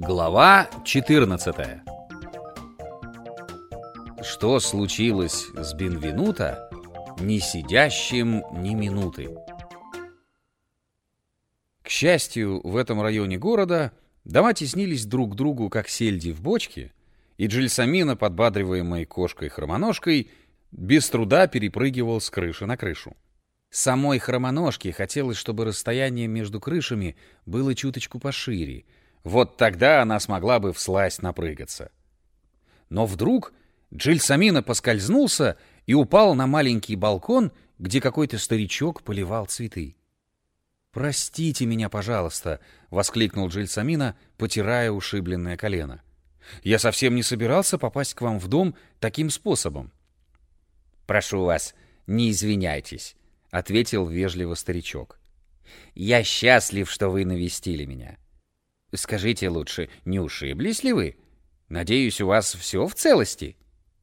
Глава 14. Что случилось с Бенвенуто, не сидящим ни минуты? К счастью, в этом районе города дома теснились друг к другу, как сельди в бочке, и Джельсомино, подбадриваемый кошкой-хромоножкой, без труда перепрыгивал с крыши на крышу. Самой хромоножке хотелось, чтобы расстояние между крышами было чуточку пошире. Вот тогда она смогла бы всласть напрыгаться. Но вдруг Джельсомино поскользнулся и упал на маленький балкон, где какой-то старичок поливал цветы. «Простите меня, пожалуйста», — воскликнул Джельсомино, потирая ушибленное колено. «Я совсем не собирался попасть к вам в дом таким способом». «Прошу вас, не извиняйтесь», — ответил вежливо старичок. «Я счастлив, что вы навестили меня. Скажите лучше, не ушиблись ли вы? Надеюсь, у вас все в целости?»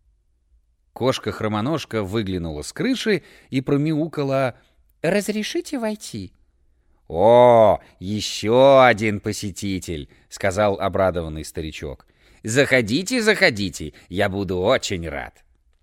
Кошка-хромоножка выглянула с крыши и промяукала: «Разрешите войти?» «О, еще один посетитель», — сказал обрадованный старичок. «Заходите, заходите, я буду очень рад».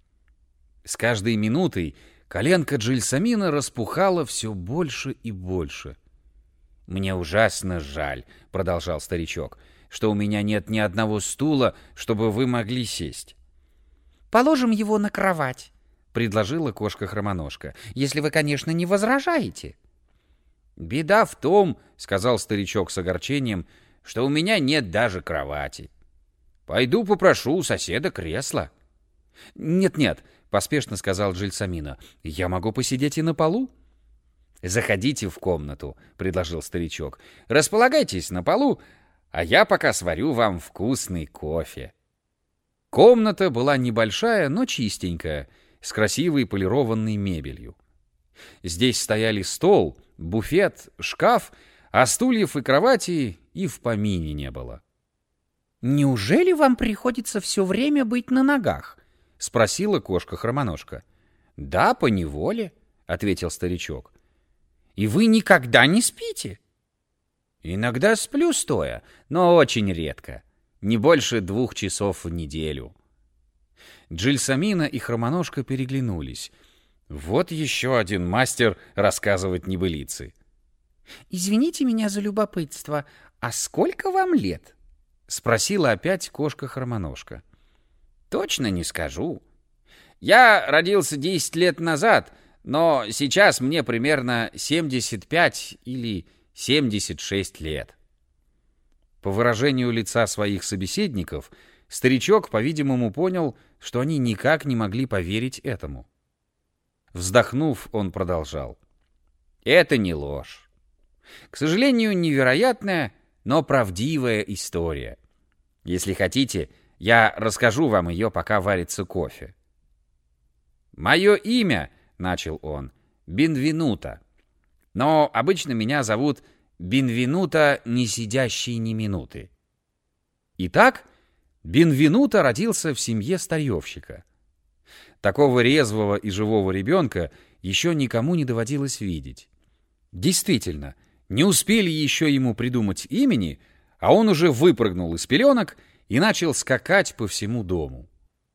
С каждой минутой коленка Джельсомино распухала все больше и больше. «Мне ужасно жаль», — продолжал старичок, «что у меня нет ни одного стула, чтобы вы могли сесть». «Положим его на кровать», — предложила кошка-хромоножка, «если вы, конечно, не возражаете». «Беда в том, — сказал старичок с огорчением, — что у меня нет даже кровати. Пойду попрошу у соседа кресла». «Нет-нет», — поспешно сказал Джельсомино, — «я могу посидеть и на полу». «Заходите в комнату», — предложил старичок. «Располагайтесь на полу, а я пока сварю вам вкусный кофе». Комната была небольшая, но чистенькая, с красивой полированной мебелью. Здесь стояли стол, буфет, шкаф, а стульев и кровати и в помине не было. «Неужели вам приходится все время быть на ногах?» — спросила кошка-хромоножка. «Да, поневоле», — ответил старичок. «И вы никогда не спите?» «Иногда сплю стоя, но очень редко. Не больше 2 часов в неделю». Джельсомино и хромоножка переглянулись. Вот еще один мастер рассказывать небылицы. «Извините меня за любопытство, а сколько вам лет?» — спросила опять кошка-хромоножка. «Точно не скажу. Я родился 10 лет назад, но сейчас мне примерно 75 или 76 лет». По выражению лица своих собеседников, старичок, по-видимому, понял, что они никак не могли поверить этому. Вздохнув, он продолжал. «Это не ложь. К сожалению, невероятная, но правдивая история. Если хотите, я расскажу вам ее, пока варится кофе». «Мое имя, — начал он, — Бенвенуто, но обычно меня зовут Бенвенуто, не сидящий ни минуты». Итак, Бенвенуто родился в семье старьевщика. Такого резвого и живого ребенка еще никому не доводилось видеть. Действительно, не успели еще ему придумать имени, а он уже выпрыгнул из пеленок и начал скакать по всему дому.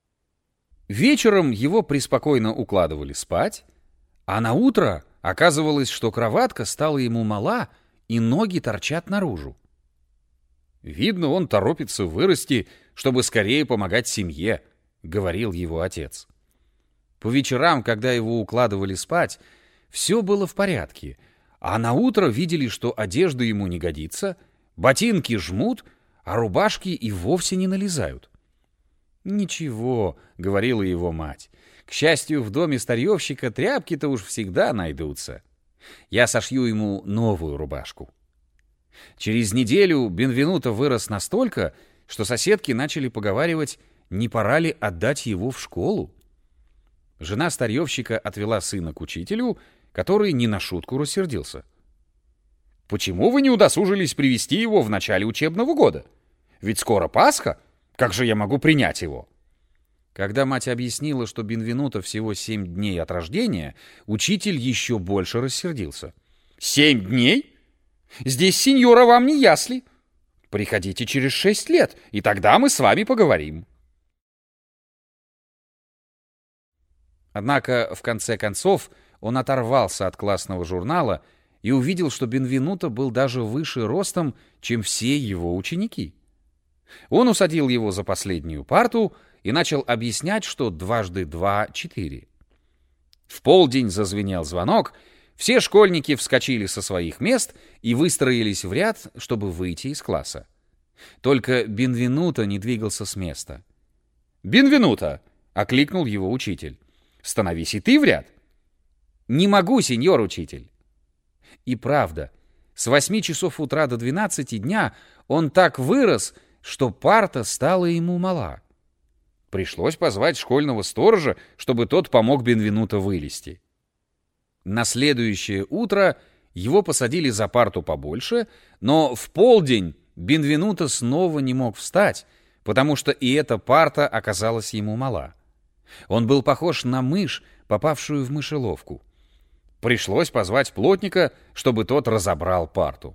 Вечером его преспокойно укладывали спать, а на утро оказывалось, что кроватка стала ему мала, и ноги торчат наружу. «Видно, он торопится вырасти, чтобы скорее помогать семье», — говорил его отец. По вечерам, когда его укладывали спать, все было в порядке, а на утро видели, что одежда ему не годится, ботинки жмут, а рубашки и вовсе не налезают. «Ничего», — говорила его мать, — «к счастью, в доме старьевщика тряпки-то уж всегда найдутся. Я сошью ему новую рубашку». Через неделю Бенвенуто вырос настолько, что соседки начали поговаривать, не пора ли отдать его в школу. Жена старьевщика отвела сына к учителю, который не на шутку рассердился. «Почему вы не удосужились привести его в начале учебного года? Ведь скоро Пасха, как же я могу принять его?» Когда мать объяснила, что Бенвенуто всего 7 дней от рождения, учитель еще больше рассердился. 7 дней? Здесь, сеньора, вам не ясли. Приходите через 6 лет, и тогда мы с вами поговорим». Однако, в конце концов, он оторвался от классного журнала и увидел, что Бенвенуто был даже выше ростом, чем все его ученики. Он усадил его за последнюю парту и начал объяснять, что 2 × 2 = 4. В полдень зазвенел звонок, все школьники вскочили со своих мест и выстроились в ряд, чтобы выйти из класса. Только Бенвенуто не двигался с места. «Бенвенуто!» — окликнул его учитель. «Становись и ты в ряд». «Не могу, сеньор учитель». И правда, с 8 часов утра до 12 дня он так вырос, что парта стала ему мала. Пришлось позвать школьного сторожа, чтобы тот помог Бенвенуто вылезти. На следующее утро его посадили за парту побольше, но в полдень Бенвенуто снова не мог встать, потому что и эта парта оказалась ему мала. Он был похож на мышь, попавшую в мышеловку. Пришлось позвать плотника, чтобы тот разобрал парту.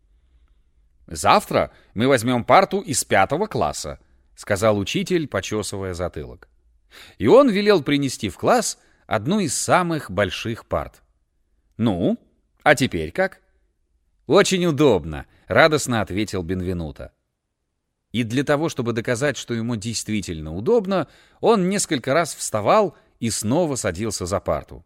«Завтра мы возьмем парту из 5 класса», — сказал учитель, почесывая затылок. И он велел принести в класс одну из самых больших парт. «Ну, а теперь как?» «Очень удобно», — радостно ответил Бенвенуто. И для того, чтобы доказать, что ему действительно удобно, он несколько раз вставал и снова садился за парту.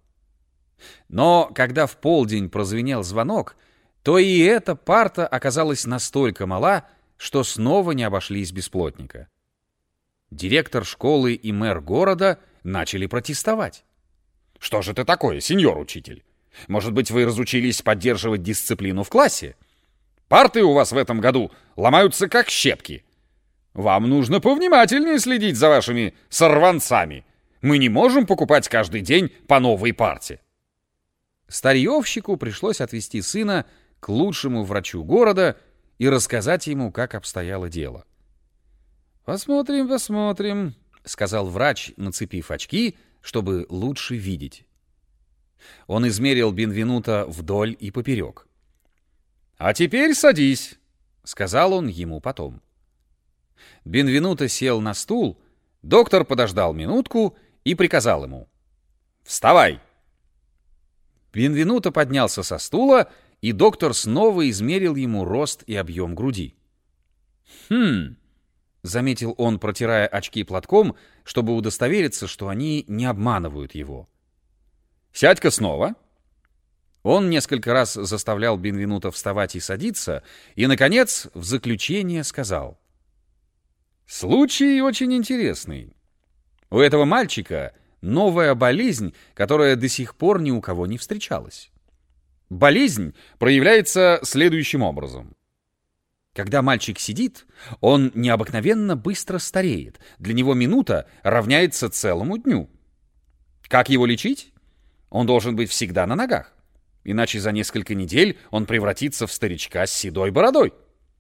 Но когда в полдень прозвенел звонок, то и эта парта оказалась настолько мала, что снова не обошлись без плотника. Директор школы и мэр города начали протестовать. «Что же это такое, сеньор учитель? Может быть, вы разучились поддерживать дисциплину в классе? Парты у вас в этом году ломаются как щепки. Вам нужно повнимательнее следить за вашими сорванцами. Мы не можем покупать каждый день по новой парте». Старьевщику пришлось отвезти сына к лучшему врачу города и рассказать ему, как обстояло дело. «Посмотрим, посмотрим», — сказал врач, нацепив очки, чтобы лучше видеть. Он измерил Бенвенуто вдоль и поперек. «А теперь садись», — сказал он ему потом. Бенвенуто сел на стул, доктор подождал минутку и приказал ему: «Вставай!» Бенвенуто поднялся со стула, и доктор снова измерил ему рост и объем груди. «Хм», — заметил он, протирая очки платком, чтобы удостовериться, что они не обманывают его. «Сядь-ка снова». Он несколько раз заставлял Бенвенуто вставать и садиться, и, наконец, в заключение сказал: «Случай очень интересный. У этого мальчика новая болезнь, которая до сих пор ни у кого не встречалась. Болезнь проявляется следующим образом. Когда мальчик сидит, он необыкновенно быстро стареет. Для него минута равняется целому дню. Как его лечить? Он должен быть всегда на ногах. Иначе за несколько недель он превратится в старичка с седой бородой».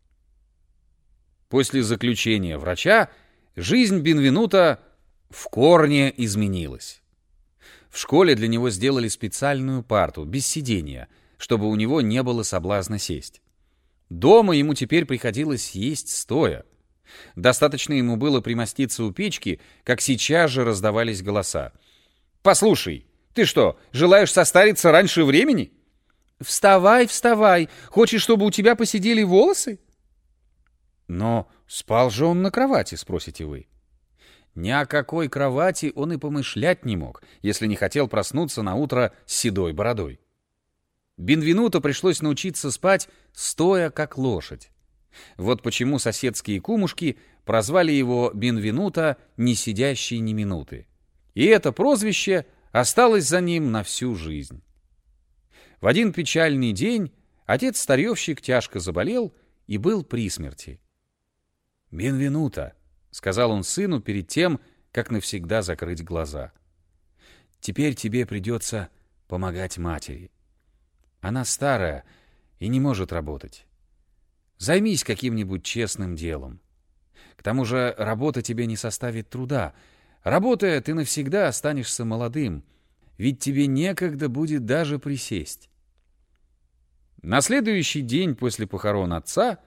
После заключения врача жизнь Бенвенуто в корне изменилась. В школе для него сделали специальную парту, без сидения, чтобы у него не было соблазна сесть. Дома ему теперь приходилось есть стоя. Достаточно ему было примоститься у печки, как сейчас же раздавались голоса. «Послушай, ты что, желаешь состариться раньше времени?» «Вставай, вставай! Хочешь, чтобы у тебя посидели волосы?» «Но спал же он на кровати», — спросите вы. Ни о какой кровати он и помышлять не мог, если не хотел проснуться на утро с седой бородой. Бенвенуто пришлось научиться спать, стоя как лошадь. Вот почему соседские кумушки прозвали его Бенвенуто «не сидящий ни минуты». И это прозвище осталось за ним на всю жизнь. В один печальный день отец-старьевщик тяжко заболел и был при смерти. «Бенвенуто», — сказал он сыну перед тем, как навсегда закрыть глаза, — «теперь тебе придется помогать матери. Она старая и не может работать. Займись каким-нибудь честным делом. К тому же работа тебе не составит труда. Работая, ты навсегда останешься молодым, ведь тебе некогда будет даже присесть». На следующий день после похорон отца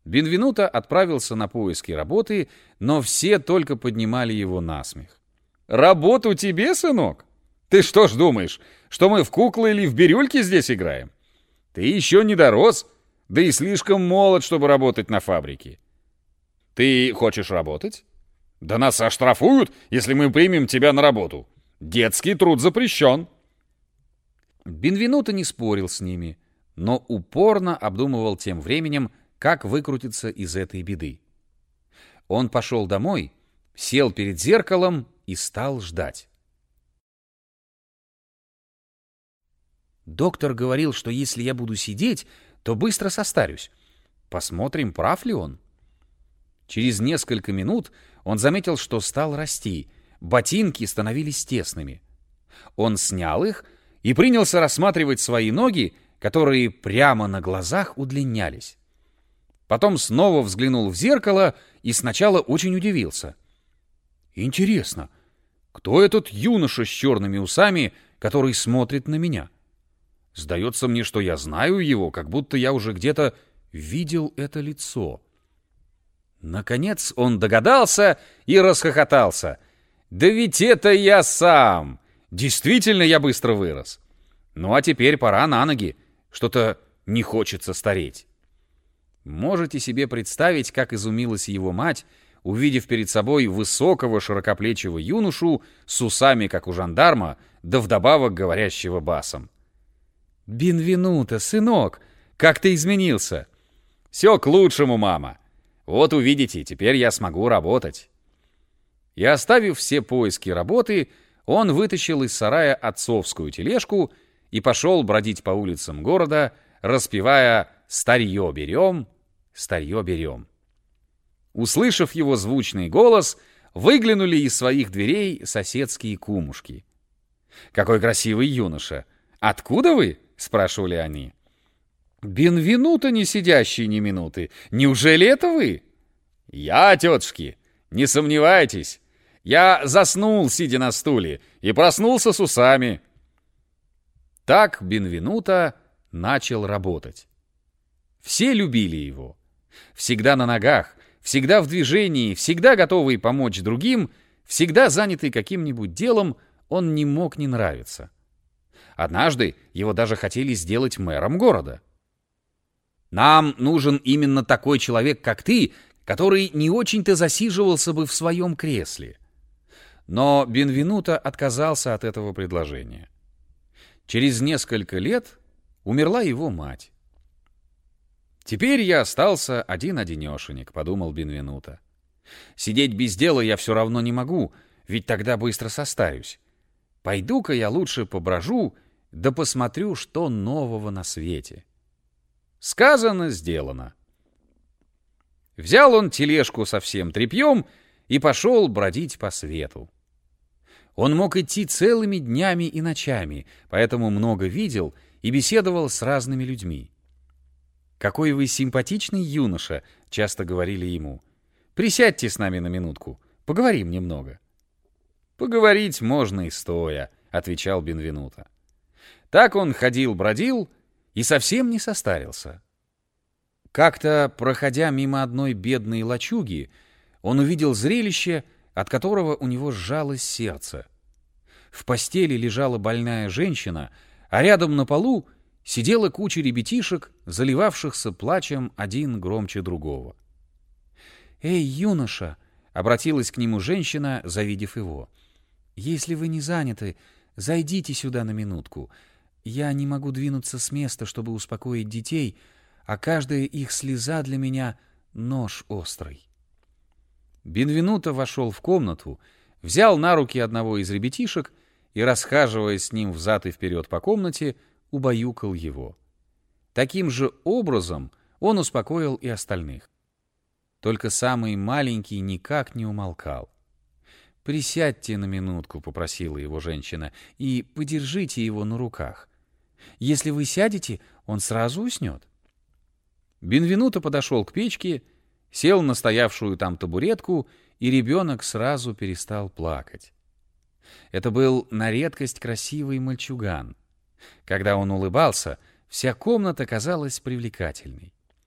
Бенвенуто отправился на поиски работы, но все только поднимали его на смех. «Работу тебе, сынок? Ты что ж думаешь, что мы в куклы или в бирюльки здесь играем? Ты еще не дорос, да и слишком молод, чтобы работать на фабрике. Ты хочешь работать? Да нас оштрафуют, если мы примем тебя на работу. Детский труд запрещен». Бенвенуто не спорил с ними, но упорно обдумывал тем временем, как выкрутиться из этой беды. Он пошел домой, сел перед зеркалом и стал ждать. Доктор говорил, что если я буду сидеть, то быстро состарюсь. Посмотрим, прав ли он. Через несколько минут он заметил, что стал расти, ботинки становились тесными. Он снял их и принялся рассматривать свои ноги, которые прямо на глазах удлинялись. Потом снова взглянул в зеркало и сначала очень удивился. «Интересно, кто этот юноша с черными усами, который смотрит на меня? Сдается мне, что я знаю его, как будто я уже где-то видел это лицо». Наконец он догадался и расхохотался. «Да ведь это я сам! Действительно, я быстро вырос. Ну а теперь пора на ноги, что-то не хочется стареть». Можете себе представить, как изумилась его мать, увидев перед собой высокого широкоплечего юношу с усами, как у жандарма, да вдобавок говорящего басом. «Бенвенуто, сынок, как ты изменился!» «Все к лучшему, мама. Вот увидите, теперь я смогу работать». И оставив все поиски работы, он вытащил из сарая отцовскую тележку и пошел бродить по улицам города, распевая «Старье берем, старье берем». Услышав его звучный голос, выглянули из своих дверей соседские кумушки. «Какой красивый юноша! Откуда вы?» — спрашивали они. «Бенвенуто, не сидящий ни минуты. Неужели это вы?» «Я, тетушки, не сомневайтесь. Я заснул, сидя на стуле, и проснулся с усами». Так Бенвенуто начал работать. Все любили его. Всегда на ногах, всегда в движении, всегда готовый помочь другим, всегда занятый каким-нибудь делом, он не мог не нравиться. Однажды его даже хотели сделать мэром города. «Нам нужен именно такой человек, как ты, который не очень-то засиживался бы в своем кресле». Но Бенвенуто отказался от этого предложения. Через несколько лет умерла его мать. «Теперь я остался один-одинешенек», — подумал Бенвенуто. «Сидеть без дела я все равно не могу, ведь тогда быстро состарюсь. Пойду-ка я лучше поброжу, да посмотрю, что нового на свете». Сказано, сделано. Взял он тележку со всем тряпьем и пошел бродить по свету. Он мог идти целыми днями и ночами, поэтому много видел и беседовал с разными людьми. «Какой вы симпатичный юноша», — часто говорили ему. «Присядьте с нами на минутку, поговорим немного». «Поговорить можно и стоя», — отвечал Бенвенуто. Так он ходил-бродил и совсем не состарился. Как-то, проходя мимо одной бедной лачуги, он увидел зрелище, от которого у него сжалось сердце. В постели лежала больная женщина, а рядом на полу сидела куча ребятишек, заливавшихся плачем один громче другого. «Эй, юноша!» — обратилась к нему женщина, завидев его. «Если вы не заняты, зайдите сюда на минутку. Я не могу двинуться с места, чтобы успокоить детей, а каждая их слеза для меня — нож острый». Бенвенуто вошел в комнату, взял на руки одного из ребятишек и, расхаживая с ним взад и вперед по комнате, убаюкал его. Таким же образом он успокоил и остальных. Только самый маленький никак не умолкал. «Присядьте на минутку», — попросила его женщина, — «и подержите его на руках. Если вы сядете, он сразу уснет». Бенвенуто подошел к печке, сел на стоявшую там табуретку, и ребенок сразу перестал плакать. Это был на редкость красивый мальчуган. Когда он улыбался, вся комната казалась привлекательной.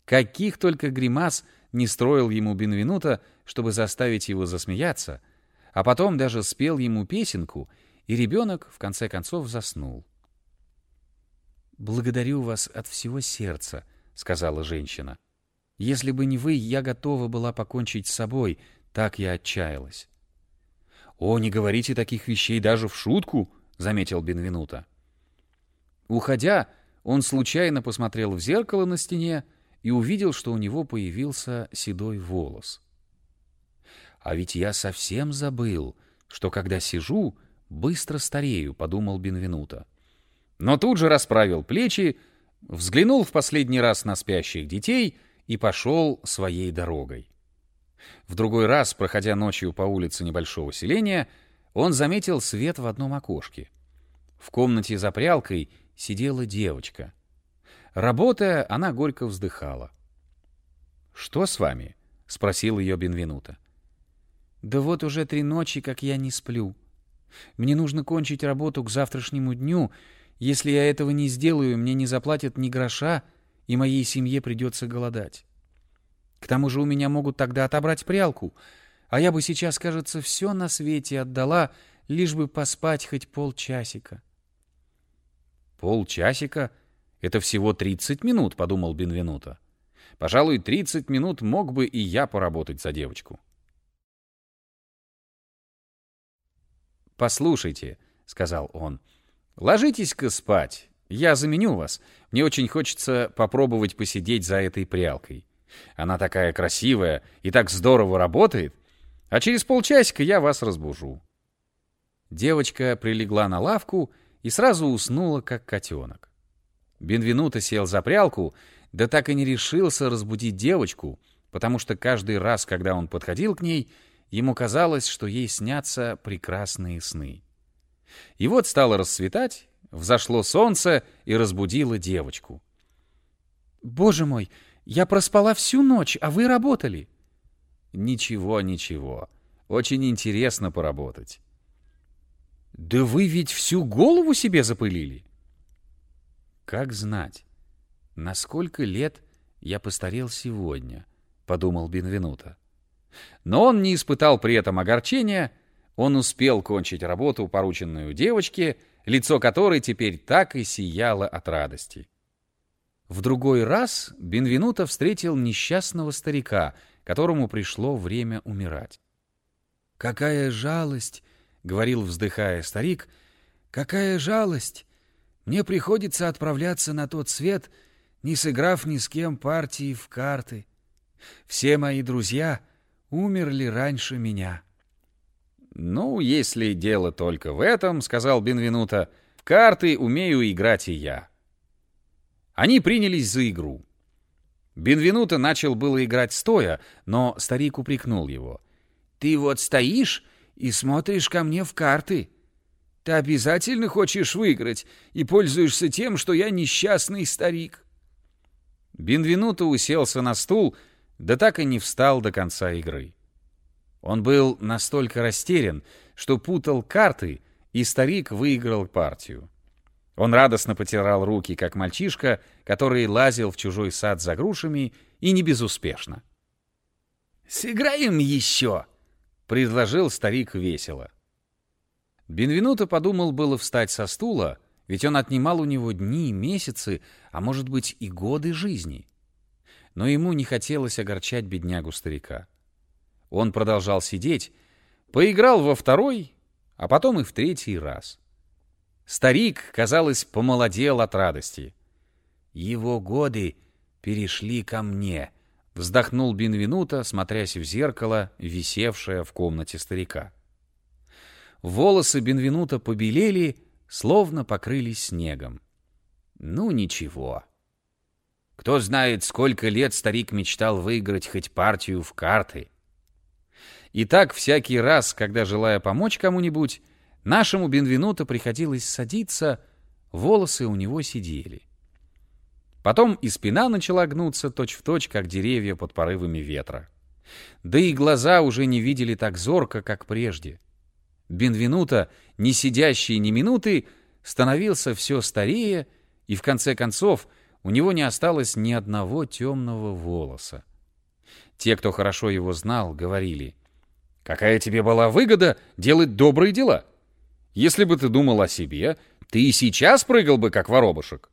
Каких только гримас не строил ему Бенвенуто, чтобы заставить его засмеяться, а потом даже спел ему песенку, и ребенок в конце концов заснул. «Благодарю вас от всего сердца», — сказала женщина. «Если бы не вы, я готова была покончить с собой, так я отчаялась». «О, не говорите таких вещей даже в шутку», — заметил Бенвенуто. Уходя, он случайно посмотрел в зеркало на стене и увидел, что у него появился седой волос. «А ведь я совсем забыл, что когда сижу, быстро старею», — подумал Бенвенуто. Но тут же расправил плечи, взглянул в последний раз на спящих детей и пошел своей дорогой. В другой раз, проходя ночью по улице небольшого селения, он заметил свет в одном окошке. В комнате за прялкой сидела девочка. Работая, она горько вздыхала. «Что с вами?» — спросил ее Бенвенуто. «Да вот уже 3 ночи, как я не сплю. Мне нужно кончить работу к завтрашнему дню. Если я этого не сделаю, мне не заплатят ни гроша, и моей семье придется голодать. К тому же у меня могут тогда отобрать прялку, а я бы сейчас, кажется, все на свете отдала, лишь бы поспать хоть полчасика». «Полчасика? Это всего 30 минут», — подумал Бенвенуто. «Пожалуй, 30 минут мог бы и я поработать за девочку». «Послушайте», — сказал он, — «ложитесь-ка спать. Я заменю вас. Мне очень хочется попробовать посидеть за этой прялкой. Она такая красивая и так здорово работает. А через полчасика я вас разбужу». Девочка прилегла на лавку и сразу уснула, как котенок. Бенвенуто сел за прялку, да так и не решился разбудить девочку, потому что каждый раз, когда он подходил к ней, ему казалось, что ей снятся прекрасные сны. И вот стало расцветать, взошло солнце и разбудило девочку. «Боже мой, я проспала всю ночь, а вы работали». «Ничего, ничего. Очень интересно поработать». «Да вы ведь всю голову себе запылили?» «Как знать, на сколько лет я постарел сегодня», — подумал Бенвенуто. Но он не испытал при этом огорчения, он успел кончить работу, порученную девочке, лицо которой теперь так и сияло от радости. В другой раз Бенвенуто встретил несчастного старика, которому пришло время умирать. «Какая жалость!» — говорил, вздыхая старик, — «какая жалость! Мне приходится отправляться на тот свет, не сыграв ни с кем партии в карты. Все мои друзья умерли раньше меня». «Ну, если дело только в этом, — сказал Бенвенуто, — в карты умею играть и я». Они принялись за игру. Бенвенуто начал было играть стоя, но старик упрекнул его. «Ты вот стоишь и смотришь ко мне в карты. Ты обязательно хочешь выиграть и пользуешься тем, что я несчастный старик». Бенвенуто уселся на стул, да так и не встал до конца игры. Он был настолько растерян, что путал карты, и старик выиграл партию. Он радостно потирал руки, как мальчишка, который лазил в чужой сад за грушами, и не безуспешно. «Сыграем еще!» — предложил старик весело. Бенвенуто подумал было встать со стула, ведь он отнимал у него дни, месяцы, а может быть и годы жизни. Но ему не хотелось огорчать беднягу-старика. Он продолжал сидеть, поиграл во второй, а потом и в 3-й раз. Старик, казалось, помолодел от радости. «Его годы перешли ко мне», — вздохнул Бенвенуто, смотрясь в зеркало, висевшее в комнате старика. Волосы Бенвенуто побелели, словно покрылись снегом. Ну, ничего. Кто знает, сколько лет старик мечтал выиграть хоть партию в карты. И так всякий раз, когда, желая помочь кому-нибудь, нашему Бенвенуто приходилось садиться, волосы у него сидели. Потом и спина начала гнуться точь-в-точь, как деревья под порывами ветра. Да и глаза уже не видели так зорко, как прежде. Бенвенуто, не сидящий ни минуты, становился все старее и, в конце концов, у него не осталось ни одного темного волоса. Те, кто хорошо его знал, говорили: «Какая тебе была выгода делать добрые дела? Если бы ты думал о себе, ты и сейчас прыгал бы, как воробушек».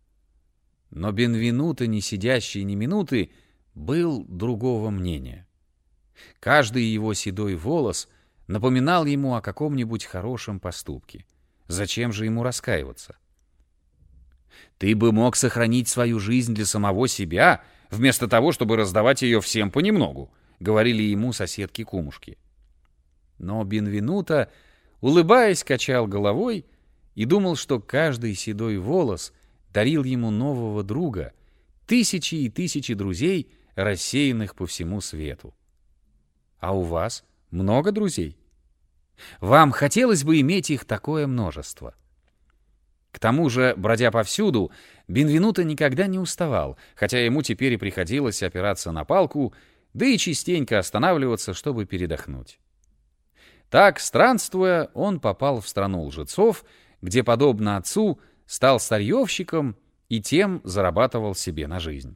Но Бенвенуто, не сидящий ни минуты, был другого мнения. Каждый его седой волос напоминал ему о каком-нибудь хорошем поступке. Зачем же ему раскаиваться? «Ты бы мог сохранить свою жизнь для самого себя, вместо того, чтобы раздавать ее всем понемногу», — говорили ему соседки-кумушки. Но Бенвенуто, улыбаясь, качал головой и думал, что каждый седой волос дарил ему нового друга, тысячи и тысячи друзей, рассеянных по всему свету. А у вас много друзей? Вам хотелось бы иметь их такое множество? К тому же, бродя повсюду, Бенвенуто никогда не уставал, хотя ему теперь и приходилось опираться на палку, да и частенько останавливаться, чтобы передохнуть. Так, странствуя, он попал в страну лжецов, где, подобно отцу, стал старьевщиком и тем зарабатывал себе на жизнь.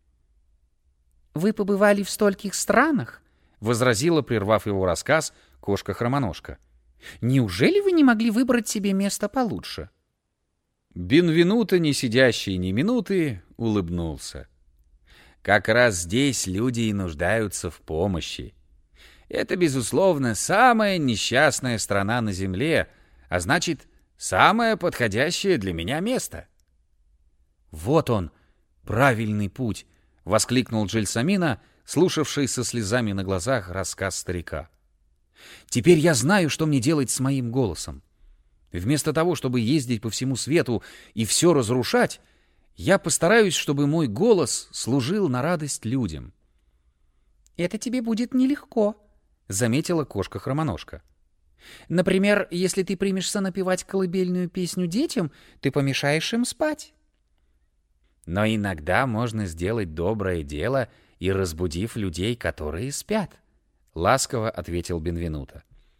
«Вы побывали в стольких странах?» — возразила, прервав его рассказ, кошка-хромоножка. «Неужели вы не могли выбрать себе место получше?» Бенвенуто, не сидящий ни минуты, улыбнулся. «Как раз здесь люди и нуждаются в помощи. Это, безусловно, самая несчастная страна на земле, а значит, самое подходящее для меня место». «Вот он, правильный путь!» — воскликнул Джельсомино, слушавший со слезами на глазах рассказ старика. «Теперь я знаю, что мне делать с моим голосом. Вместо того, чтобы ездить по всему свету и все разрушать, я постараюсь, чтобы мой голос служил на радость людям». «Это тебе будет нелегко», — заметила кошка-хромоножка. «Например, если ты примешься напевать колыбельную песню детям, ты помешаешь им спать». «Но иногда можно сделать доброе дело и разбудив людей, которые спят», — ласково ответил Бенвенуто.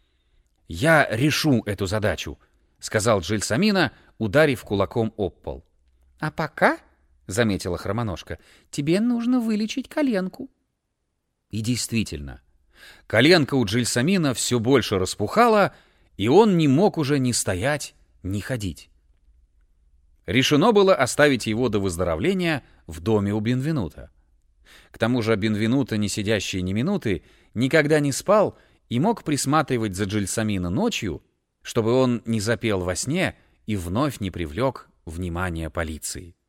«Я решу эту задачу», — сказал Джельсомино, ударив кулаком об пол. «А пока, — заметила хромоножка, — тебе нужно вылечить коленку». И действительно, коленка у Джельсомино все больше распухала, и он не мог уже ни стоять, ни ходить. Решено было оставить его до выздоровления в доме у Бенвенуто. К тому же Бенвенуто, не сидящий ни минуты, никогда не спал и мог присматривать за Джельсомино ночью, чтобы он не запел во сне и вновь не привлек внимание полиции.